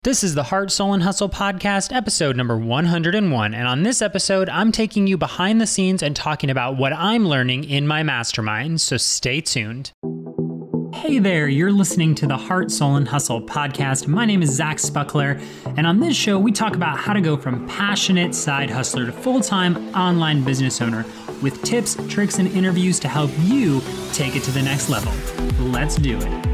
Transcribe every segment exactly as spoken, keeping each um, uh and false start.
This is the Heart, Soul, and Hustle podcast, episode number one hundred one. And on this episode, I'm taking you behind the scenes and talking about what I'm learning in my mastermind, so stay tuned. Hey there, you're listening to the Heart, Soul, and Hustle podcast. My name is Zach Spuckler, and on this show, we talk about how to go from passionate side hustler to full-time online business owner with tips, tricks, and interviews to help you take it to the next level. Let's do it.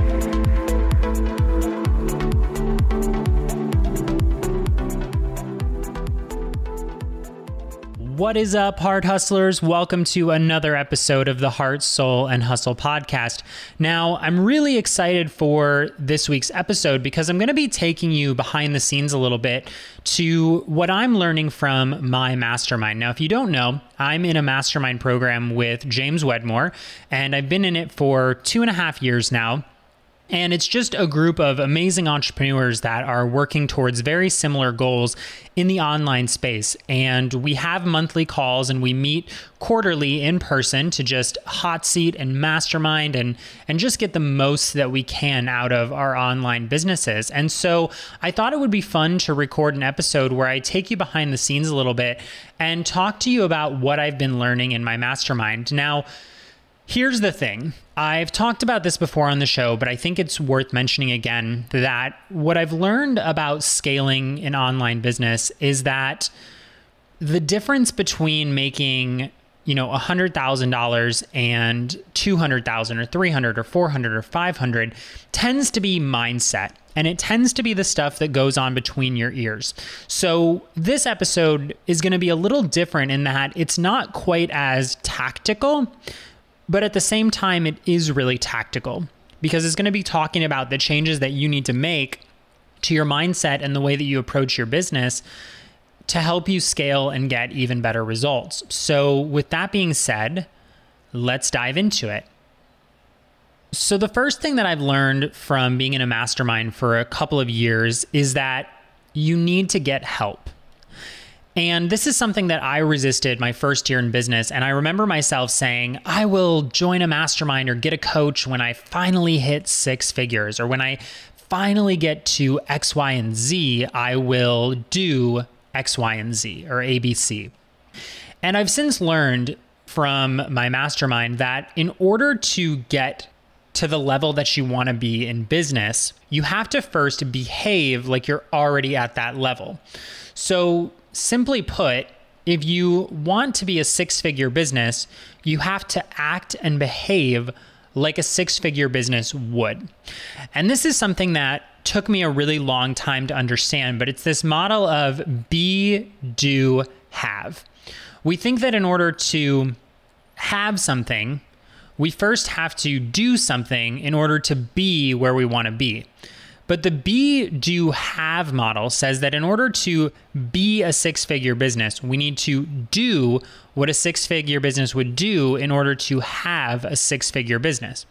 What is up, Heart Hustlers? Welcome to another episode of the Heart, Soul, and Hustle podcast. Now, I'm really excited for this week's episode because I'm going to be taking you behind the scenes a little bit to what I'm learning from my mastermind. Now, if you don't know, I'm in a mastermind program with James Wedmore, and I've been in it for two and a half years now. And it's just a group of amazing entrepreneurs that are working towards very similar goals in the online space. And we have monthly calls and we meet quarterly in person to just hot seat and mastermind and, and just get the most that we can out of our online businesses. And so I thought it would be fun to record an episode where I take you behind the scenes a little bit and talk to you about what I've been learning in my mastermind. Now, here's the thing. I've talked about this before on the show, but I think it's worth mentioning again that what I've learned about scaling an online business is that the difference between making, you know, one hundred thousand dollars and two hundred thousand dollars or three hundred thousand dollars or four hundred thousand dollars or five hundred thousand dollars tends to be mindset. And it tends to be the stuff that goes on between your ears. So this episode is going to be a little different in that it's not quite as tactical, but at the same time, it is really tactical because it's going to be talking about the changes that you need to make to your mindset and the way that you approach your business to help you scale and get even better results. So with that being said, let's dive into it. So the first thing that I've learned from being in a mastermind for a couple of years is that you need to get help. And this is something that I resisted my first year in business. And I remember myself saying, I will join a mastermind or get a coach when I finally hit six figures, or when I finally get to X, Y, and Z, I will do X, Y, and Z, or A B C. And I've since learned from my mastermind that in order to get to the level that you want to be in business, you have to first behave like you're already at that level. So simply put, if you want to be a six-figure business, you have to act and behave like a six-figure business would. And this is something that took me a really long time to understand, but it's this model of be, do, have. We think that in order to have something, we first have to do something in order to be where we want to be. But the be, do, have model says that in order to be a six-figure business, we need to do what a six-figure business would do in order to have a six-figure business.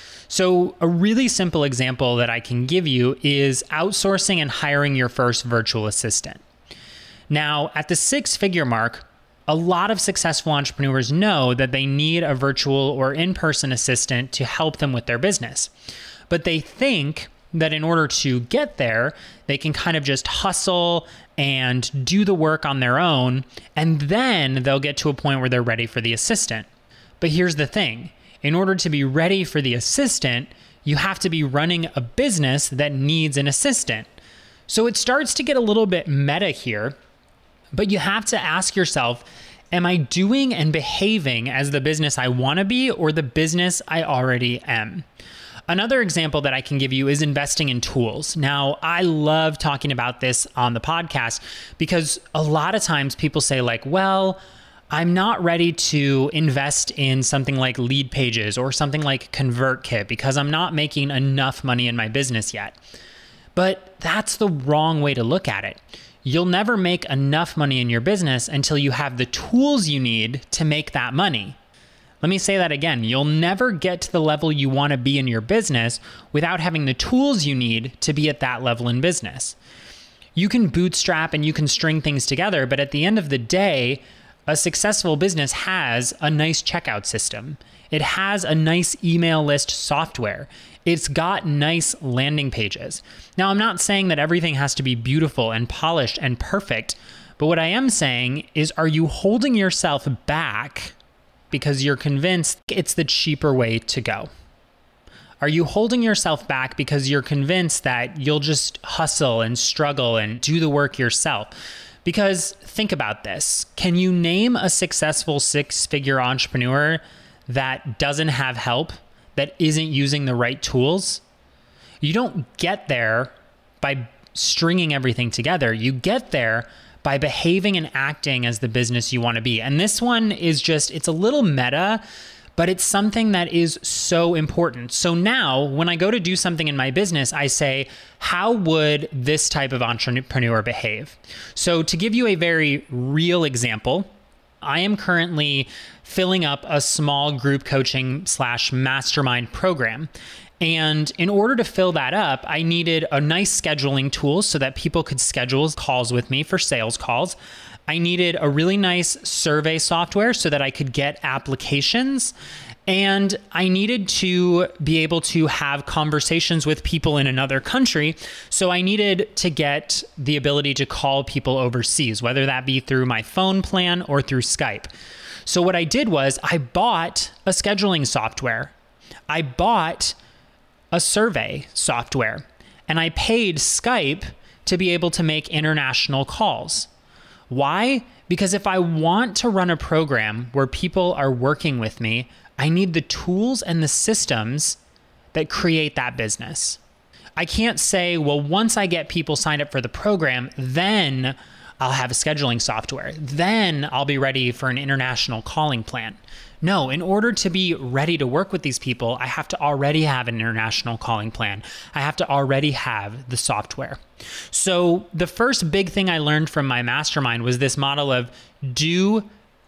So a really simple example that I can give you is outsourcing and hiring your first virtual assistant. Now, at the six-figure mark, a lot of successful entrepreneurs know that they need a virtual or in-person assistant to help them with their business. But they think that in order to get there, they can kind of just hustle and do the work on their own, and then they'll get to a point where they're ready for the assistant. But here's the thing. In order to be ready for the assistant, you have to be running a business that needs an assistant. So it starts to get a little bit meta here, but you have to ask yourself, am I doing and behaving as the business I want to be or the business I already am? Another example that I can give you is investing in tools. Now, I love talking about this on the podcast because a lot of times people say like, well, I'm not ready to invest in something like Lead Pages or something like ConvertKit because I'm not making enough money in my business yet. But that's the wrong way to look at it. You'll never make enough money in your business until you have the tools you need to make that money. Let me say that again. You'll never get to the level you want to be in your business without having the tools you need to be at that level in business. You can bootstrap and you can string things together, but at the end of the day, a successful business has a nice checkout system. It has a nice email list software. It's got nice landing pages. Now, I'm not saying that everything has to be beautiful and polished and perfect, but what I am saying is, are you holding yourself back because you're convinced it's the cheaper way to go? Are you holding yourself back because you're convinced that you'll just hustle and struggle and do the work yourself? Because think about this. Can you name a successful six-figure entrepreneur that doesn't have help, that isn't using the right tools? You don't get there by stringing everything together. You get there by behaving and acting as the business you want to be. And this one is just, it's a little meta, but it's something that is so important. So now when I go to do something in my business, I say, how would this type of entrepreneur behave? So to give you a very real example, I am currently filling up a small group coaching slash mastermind program. And in order to fill that up, I needed a nice scheduling tool so that people could schedule calls with me for sales calls. I needed a really nice survey software so that I could get applications. And I needed to be able to have conversations with people in another country. So I needed to get the ability to call people overseas, whether that be through my phone plan or through Skype. So what I did was I bought a scheduling software. I bought a survey software, and I paid Skype to be able to make international calls. Why? Because if I want to run a program where people are working with me, I need the tools and the systems that create that business. I can't say, well, once I get people signed up for the program, then I'll have a scheduling software. Then I'll be ready for an international calling plan. No, in order to be ready to work with these people, I have to already have an international calling plan. I have to already have the software. So the first big thing I learned from my mastermind was this model of do,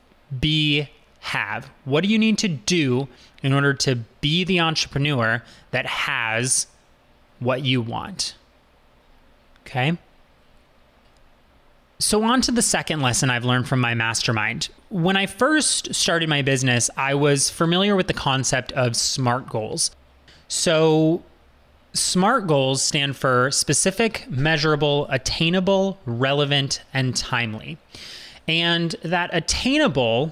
be, have. What do you need to do in order to be the entrepreneur that has what you want? Okay. So on to the second lesson I've learned from my mastermind. When I first started my business, I was familiar with the concept of SMART goals. So SMART goals stand for specific, measurable, attainable, relevant, and timely. And that attainable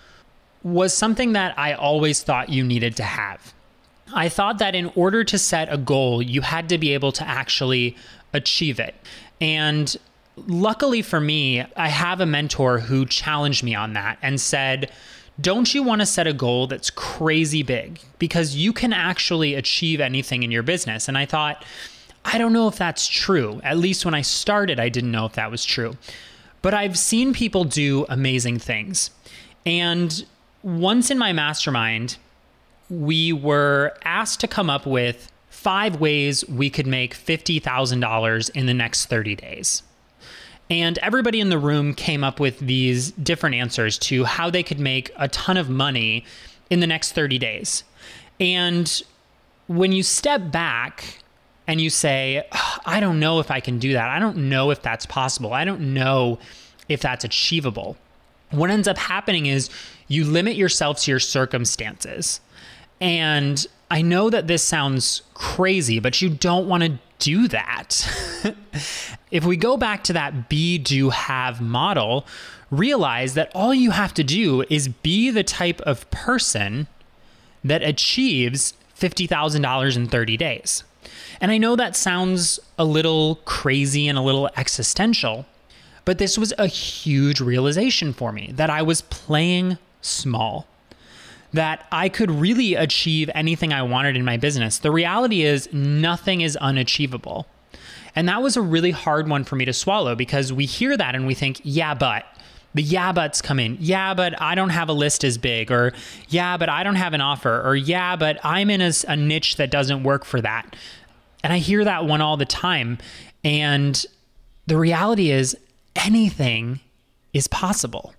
was something that I always thought you needed to have. I thought that in order to set a goal, you had to be able to actually achieve it. And luckily for me, I have a mentor who challenged me on that and said, don't you want to set a goal that's crazy big? Because you can actually achieve anything in your business. And I thought, I don't know if that's true. At least when I started, I didn't know if that was true. But I've seen people do amazing things. And once in my mastermind, we were asked to come up with five ways we could make fifty thousand dollars in the next thirty days. And everybody in the room came up with these different answers to how they could make a ton of money in the next thirty days. And when you step back and you say, oh, I don't know if I can do that. I don't know if that's possible. I don't know if that's achievable. What ends up happening is you limit yourself to your circumstances. And I know that this sounds crazy, but you don't want to do that. If we go back to that be, do, have model, realize that all you have to do is be the type of person that achieves fifty thousand dollars in thirty days. And I know that sounds a little crazy and a little existential, but this was a huge realization for me that I was playing small, that I could really achieve anything I wanted in my business. The reality is nothing is unachievable. And that was a really hard one for me to swallow because we hear that and we think, yeah, but the yeah, buts come in. Yeah, but I don't have a list as big, or yeah, but I don't have an offer, or yeah, but I'm in a, a niche that doesn't work for that. And I hear that one all the time. And the reality is anything is possible.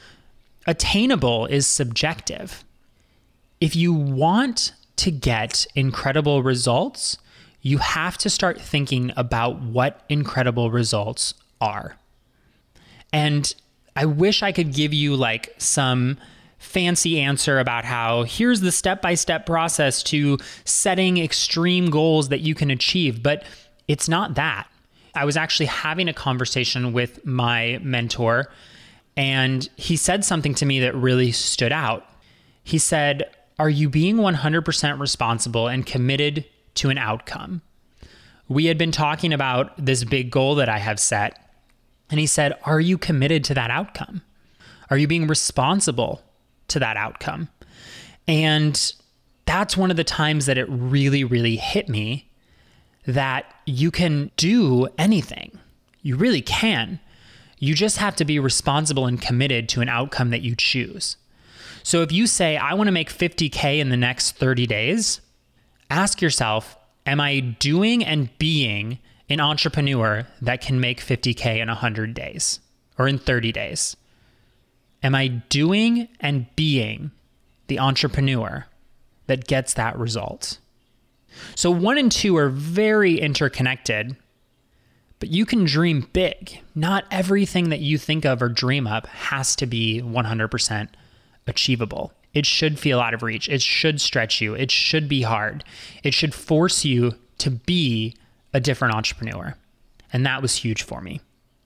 Attainable is subjective. If you want to get incredible results, you have to start thinking about what incredible results are. And I wish I could give you like some fancy answer about how here's the step-by-step process to setting extreme goals that you can achieve, but it's not that. I was actually having a conversation with my mentor, and he said something to me that really stood out. He said, "Are you being one hundred percent responsible and committed to an outcome?" We had been talking about this big goal that I have set, and he said, "Are you committed to that outcome? Are you being responsible to that outcome?" And that's one of the times that it really, really hit me that you can do anything. You really can. You just have to be responsible and committed to an outcome that you choose. So if you say, I want to make fifty K in the next thirty days, ask yourself, am I doing and being an entrepreneur that can make fifty K in one hundred days or in thirty days? Am I doing and being the entrepreneur that gets that result? So one and two are very interconnected, but you can dream big. Not everything that you think of or dream up has to be one hundred percent achievable. It should feel out of reach. It should stretch you. It should be hard. It should force you to be a different entrepreneur. And that was huge for me.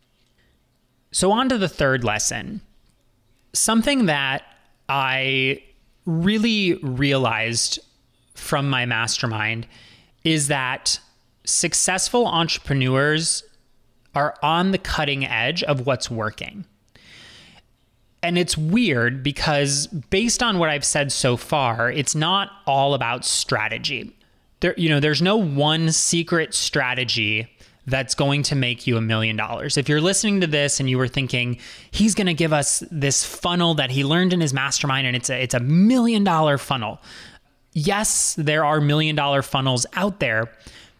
So on to the third lesson. Something that I really realized from my mastermind is that successful entrepreneurs are on the cutting edge of what's working. And it's weird because based on what I've said so far, it's not all about strategy. There, you know, there's no one secret strategy that's going to make you a million dollars. If you're listening to this and you were thinking, he's going to give us this funnel that he learned in his mastermind and it's a, it's a million dollar funnel. Yes, there are million dollar funnels out there,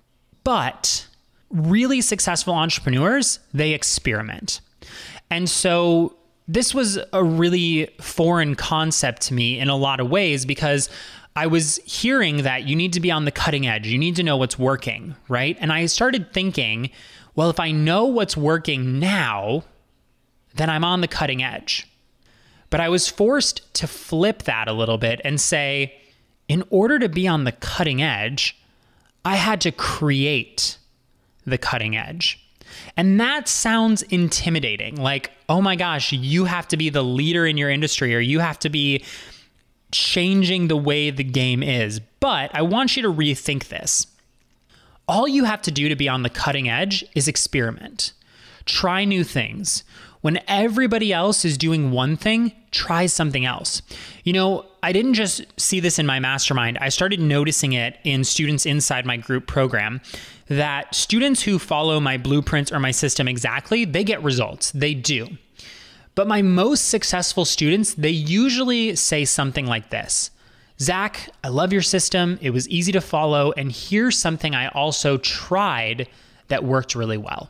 but really successful entrepreneurs, they experiment. And so this was a really foreign concept to me in a lot of ways because I was hearing that you need to be on the cutting edge. You need to know what's working, right? And I started thinking, well, if I know what's working now, then I'm on the cutting edge. But I was forced to flip that a little bit and say, in order to be on the cutting edge, I had to create the cutting edge. And that sounds intimidating. Like, oh my gosh, you have to be the leader in your industry or you have to be changing the way the game is. But I want you to rethink this. All you have to do to be on the cutting edge is experiment. Try new things. When everybody else is doing one thing, try something else. You know, I didn't just see this in my mastermind. I started noticing it in students inside my group program that students who follow my blueprints or my system exactly, they get results. They do. But my most successful students, they usually say something like this. Zach, I love your system. It was easy to follow. And here's something I also tried that worked really well.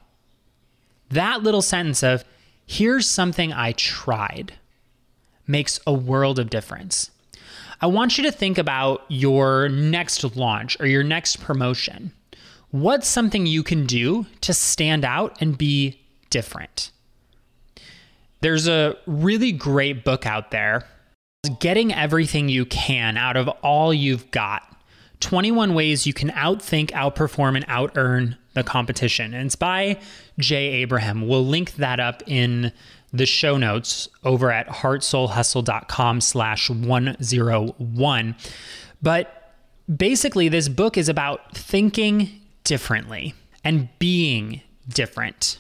That little sentence of, here's something I tried, makes a world of difference. I want you to think about your next launch or your next promotion. What's something you can do to stand out and be different? There's a really great book out there, Getting Everything You Can Out of All You've Got. twenty-one Ways You Can Outthink, Outperform, and Outearn the Competition. And it's by Jay Abraham. We'll link that up in the show notes over at heartsoulhustle.com slash 101. But basically, this book is about thinking differently and being different.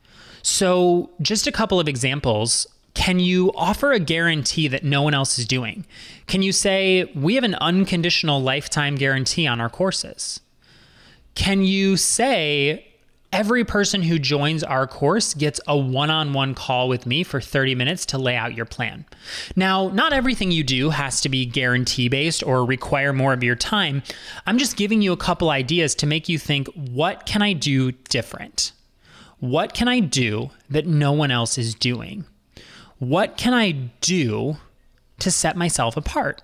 So just a couple of examples. Can you offer a guarantee that no one else is doing? Can you say, we have an unconditional lifetime guarantee on our courses? Can you say, every person who joins our course gets a one-on-one call with me for thirty minutes to lay out your plan? Now, not everything you do has to be guarantee-based or require more of your time. I'm just giving you a couple ideas to make you think, what can I do different? What can I do that no one else is doing? What can I do to set myself apart?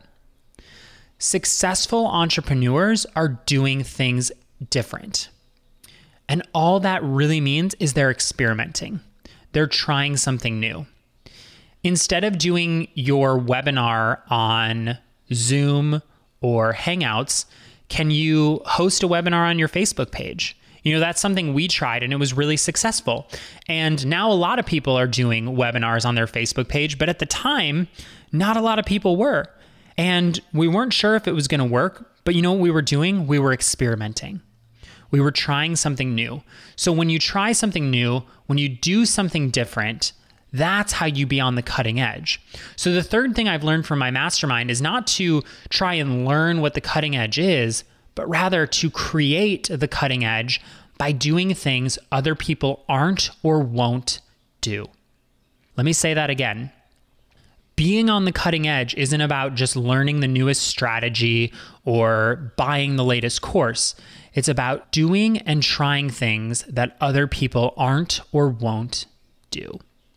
Successful entrepreneurs are doing things different. And all that really means is they're experimenting. They're trying something new. Instead of doing your webinar on Zoom or Hangouts, can you host a webinar on your Facebook page? You know, that's something we tried and it was really successful. And now a lot of people are doing webinars on their Facebook page, but at the time, not a lot of people were. And we weren't sure if it was going to work, but you know what we were doing? We were experimenting. We were trying something new. So when you try something new, when you do something different, that's how you be on the cutting edge. So the third thing I've learned from my mastermind is not to try and learn what the cutting edge is, but rather to create the cutting edge by doing things other people aren't or won't do. Let me say that again. Being on the cutting edge isn't about just learning the newest strategy or buying the latest course. It's about doing and trying things that other people aren't or won't do.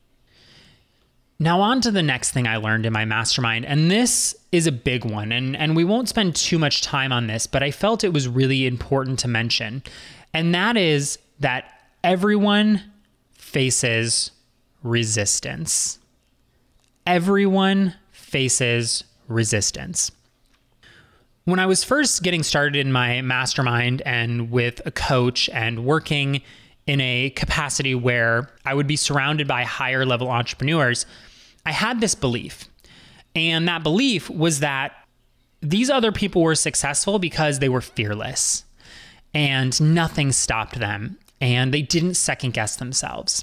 Now on to the next thing I learned in my mastermind, and this is a big one, and, and we won't spend too much time on this, but I felt it was really important to mention, and that is that everyone faces resistance. Everyone faces resistance. When I was first getting started in my mastermind and with a coach and working in a capacity where I would be surrounded by higher level entrepreneurs, I had this belief. And that belief was that these other people were successful because they were fearless and nothing stopped them and they didn't second guess themselves.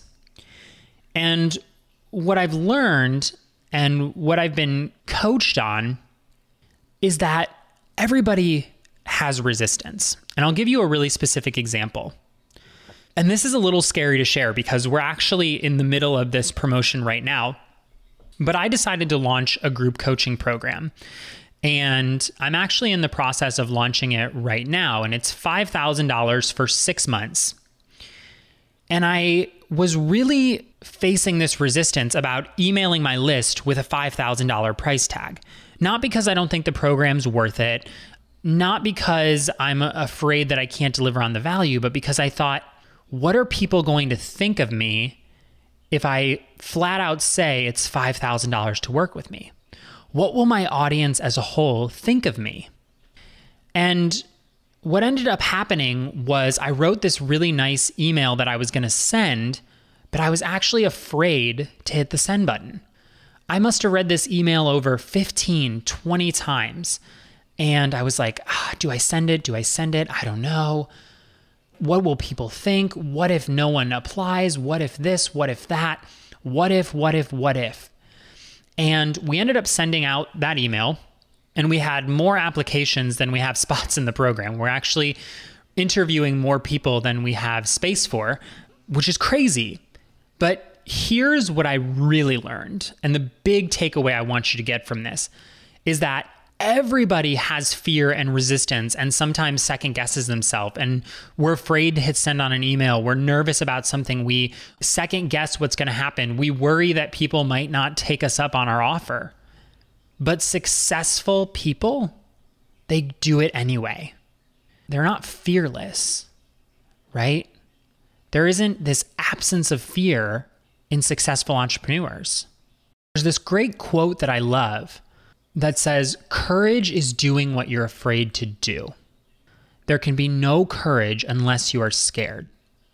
And what I've learned and what I've been coached on is that everybody has resistance. And I'll give you a really specific example. And this is a little scary to share because we're actually in the middle of this promotion right now. But I decided to launch a group coaching program. And I'm actually in the process of launching it right now. And it's five thousand dollars for six months. And I was really facing this resistance about emailing my list with a five thousand dollars price tag. Not because I don't think the program's worth it, not because I'm afraid that I can't deliver on the value, but because I thought, what are people going to think of me if I flat out say it's five thousand dollars to work with me? What will my audience as a whole think of me? And what ended up happening was I wrote this really nice email that I was going to send, but I was actually afraid to hit the send button. I must have read this email over fifteen, twenty times. And I was like, ah, do I send it? Do I send it? I don't know. What will people think? What if no one applies? What if this? What if that? What if, what if, what if? And we ended up sending out that email, and we had more applications than we have spots in the program. We're actually interviewing more people than we have space for, which is crazy. But here's what I really learned. And the big takeaway I want you to get from this is that everybody has fear and resistance and sometimes second guesses themselves. And we're afraid to hit send on an email. We're nervous about something. We second guess what's going to happen. We worry that people might not take us up on our offer. But successful people, they do it anyway. They're not fearless, right? There isn't this absence of fear in successful entrepreneurs. There's this great quote that I love that says, courage is doing what you're afraid to do. There can be no courage unless you are scared.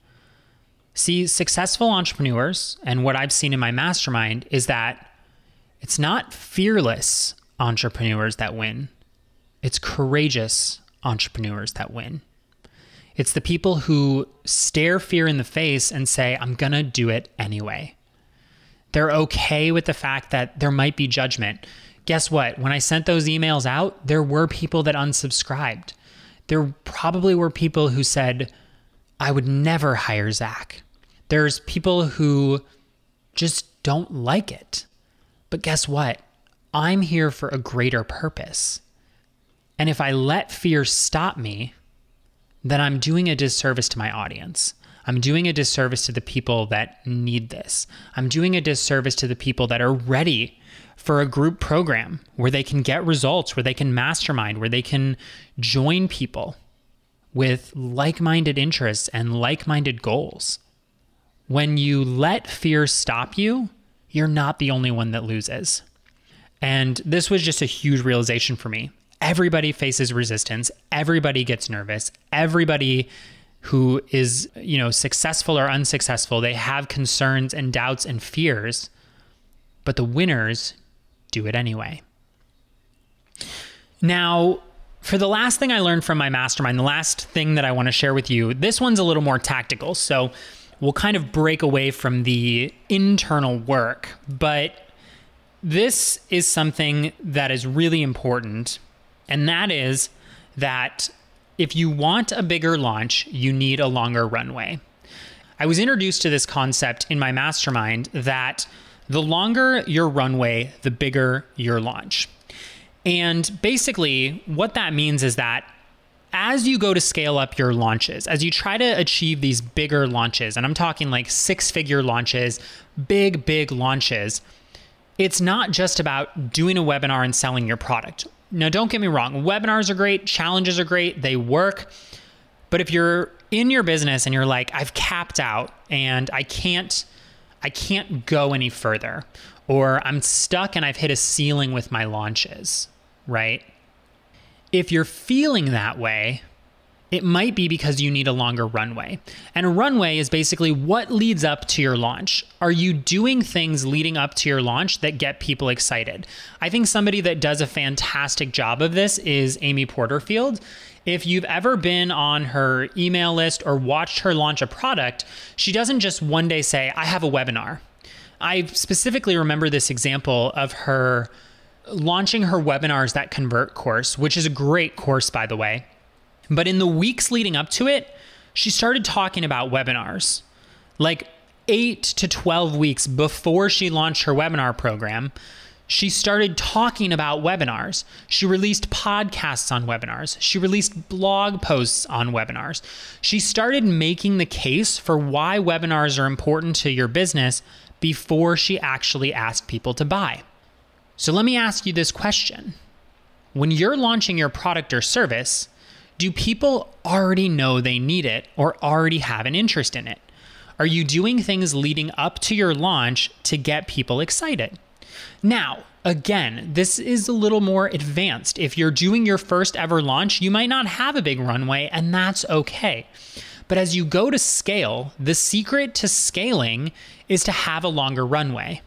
See, successful entrepreneurs, and what I've seen in my mastermind, is that it's not fearless entrepreneurs that win. It's courageous entrepreneurs that win. It's the people who stare fear in the face and say, I'm going to do it anyway. They're okay with the fact that there might be judgment. Guess what? When I sent those emails out, there were people that unsubscribed. There probably were people who said, I would never hire Zach. There's people who just don't like it. But guess what? I'm here for a greater purpose. And if I let fear stop me, then I'm doing a disservice to my audience. I'm doing a disservice to the people that need this. I'm doing a disservice to the people that are ready for a group program where they can get results, where they can mastermind, where they can join people with like-minded interests and like-minded goals. When you let fear stop you, you're not the only one that loses. And this was just a huge realization for me. Everybody faces resistance. Everybody gets nervous. Everybody who is, you know, successful or unsuccessful, they have concerns and doubts and fears, but the winners do it anyway. Now, for the last thing I learned from my mastermind, the last thing that I want to share with you, this one's a little more tactical. So we'll kind of break away from the internal work, but this is something that is really important. And that is that if you want a bigger launch, you need a longer runway. I was introduced to this concept in my mastermind that the longer your runway, the bigger your launch. And basically what that means is that as you go to scale up your launches, as you try to achieve these bigger launches, and I'm talking like six-figure launches, big, big launches, it's not just about doing a webinar and selling your product. Now, don't get me wrong. Webinars are great. Challenges are great. They work. But if you're in your business and you're like, I've capped out and I can't, I can't go any further, or I'm stuck and I've hit a ceiling with my launches, right? If you're feeling that way, it might be because you need a longer runway. And a runway is basically what leads up to your launch. Are you doing things leading up to your launch that get people excited? I think somebody that does a fantastic job of this is Amy Porterfield. If you've ever been on her email list or watched her launch a product, she doesn't just one day say, I have a webinar. I specifically remember this example of her launching her Webinars That Convert course, which is a great course, by the way. But in the weeks leading up to it, she started talking about webinars. Like eight to twelve weeks before she launched her webinar program, she started talking about webinars. She released podcasts on webinars. She released blog posts on webinars. She started making the case for why webinars are important to your business before she actually asked people to buy. So let me ask you this question. When you're launching your product or service, do people already know they need it or already have an interest in it? Are you doing things leading up to your launch to get people excited? Now, again, this is a little more advanced. If you're doing your first ever launch, you might not have a big runway, and that's okay. But as you go to scale, the secret to scaling is to have a longer runway.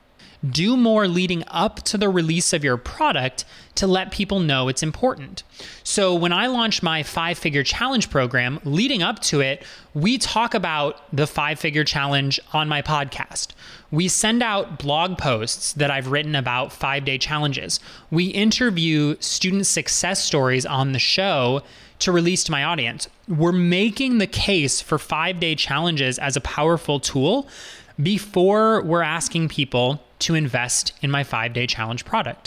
Do more leading up to the release of your product to let people know it's important. So when I launched my five-figure challenge program, leading up to it, we talk about the five-figure challenge on my podcast. We send out blog posts that I've written about five-day challenges. We interview student success stories on the show to release to my audience. We're making the case for five-day challenges as a powerful tool before we're asking people to invest in my five-day challenge product.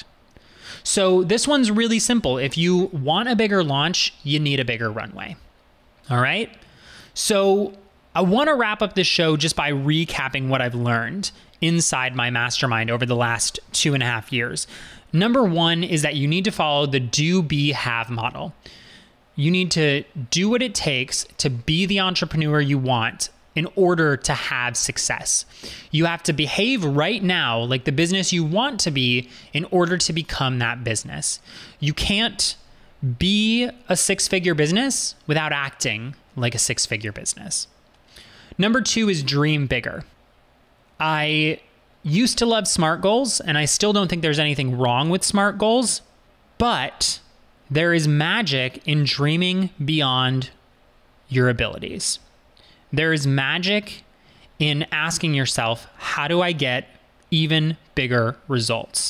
So this one's really simple. If you want a bigger launch, you need a bigger runway. All right? So I want to wrap up this show just by recapping what I've learned inside my mastermind over the last two and a half years. Number one is that you need to follow the do, be, have model. You need to do what it takes to be the entrepreneur you want in order to have success. You have to behave right now like the business you want to be in order to become that business. You can't be a six-figure business without acting like a six-figure business. Number two is dream bigger. I used to love SMART goals, and I still don't think there's anything wrong with SMART goals, but there is magic in dreaming beyond your abilities. There is magic in asking yourself, how do I get even bigger results?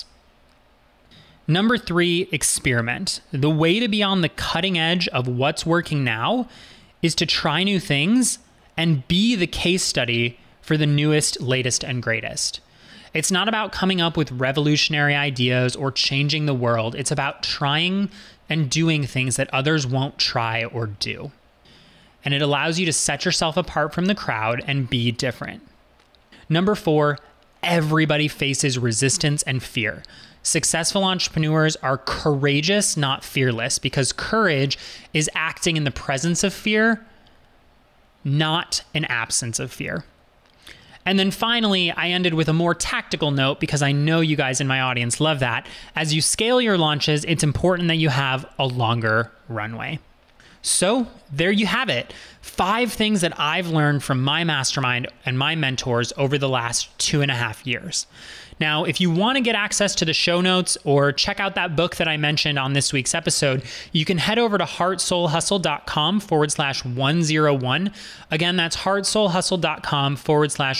Number three, experiment. The way to be on the cutting edge of what's working now is to try new things and be the case study for the newest, latest, and greatest. It's not about coming up with revolutionary ideas or changing the world. It's about trying and doing things that others won't try or do. And it allows you to set yourself apart from the crowd and be different. Number four, everybody faces resistance and fear. Successful entrepreneurs are courageous, not fearless, because courage is acting in the presence of fear, not an absence of fear. And then finally, I ended with a more tactical note because I know you guys in my audience love that. As you scale your launches, it's important that you have a longer runway. So there you have it. Five things that I've learned from my mastermind and my mentors over the last two and a half years. Now, if you want to get access to the show notes or check out that book that I mentioned on this week's episode, you can head over to heartsoulhustle.com forward slash 101. Again, that's heartsoulhustle.com forward slash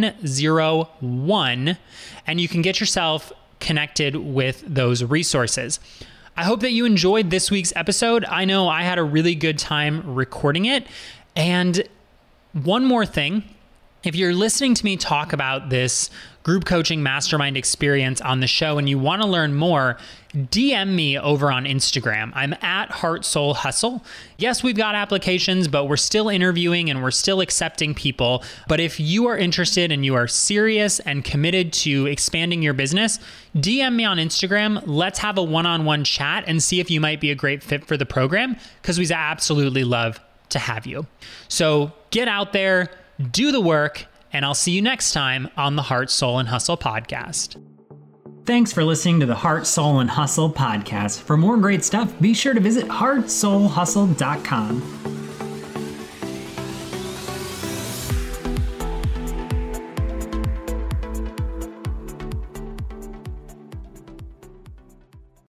101. And you can get yourself connected with those resources. I hope that you enjoyed this week's episode. I know I had a really good time recording it. And one more thing, if you're listening to me talk about this group coaching mastermind experience on the show and you want to learn more, D M me over on Instagram. I'm at Heart Soul Hustle. Yes, we've got applications, but we're still interviewing and we're still accepting people. But if you are interested and you are serious and committed to expanding your business, D M me on Instagram. Let's have a one-on-one chat and see if you might be a great fit for the program, because we'd absolutely love to have you. So get out there, do the work, and I'll see you next time on the Heart, Soul, and Hustle podcast. Thanks for listening to the Heart, Soul, and Hustle podcast. For more great stuff, be sure to visit heart soul hustle dot com.